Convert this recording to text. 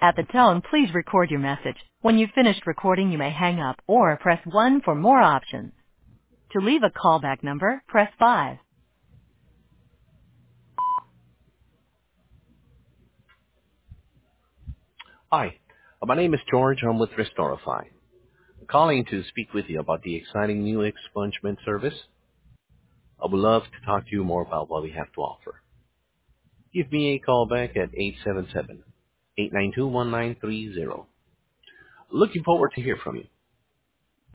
At the tone, please record your message. When you've finished recording, you may hang up or press 1 for more options. To leave a callback number, press 5. Hi, my name is George. I'm with Restorify. I'm calling to speak with you about the exciting new expungement service. I would love to talk to you more about what we have to offer. Give me a call back at 877-892-1930. Looking forward to hear from you.